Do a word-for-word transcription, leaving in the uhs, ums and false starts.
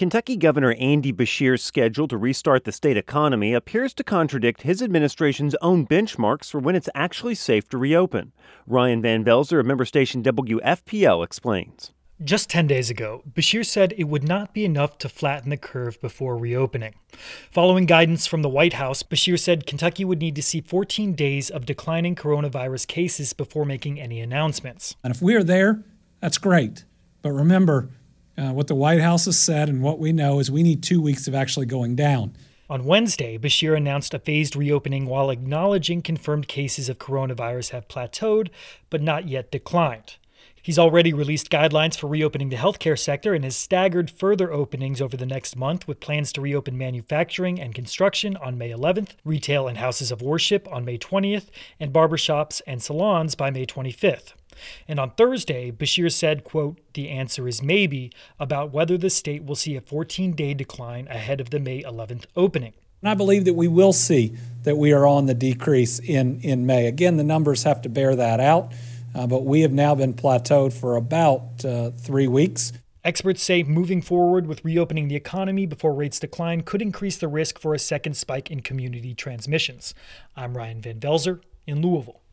Kentucky Governor Andy Beshear's schedule to restart the state economy appears to contradict his administration's own benchmarks for when it's actually safe to reopen. Ryan Van Velzer of member station W F P L explains. Just ten days ago, Beshear said it would not be enough to flatten the curve before reopening. Following guidance from the White House, Beshear said Kentucky would need to see fourteen days of declining coronavirus cases before making any announcements. And if we're there, that's great. But remember, uh, what the White House has said and what we know is we need two weeks of actually going down. On Wednesday, Beshear announced a phased reopening while acknowledging confirmed cases of coronavirus have plateaued but not yet declined. He's already released guidelines for reopening the healthcare sector and has staggered further openings over the next month with plans to reopen manufacturing and construction on May eleventh, retail and houses of worship on May twentieth, and barbershops and salons by May twenty-fifth. And on Thursday, Beshear said, quote, "The answer is maybe," about whether the state will see a fourteen-day decline ahead of the May eleventh opening. And I believe that we will see that we are on the decrease in, in May. Again, the numbers have to bear that out. Uh, but we have now been plateaued for about uh, three weeks. Experts say moving forward with reopening the economy before rates decline could increase the risk for a second spike in community transmissions. I'm Ryan Van Velzer in Louisville.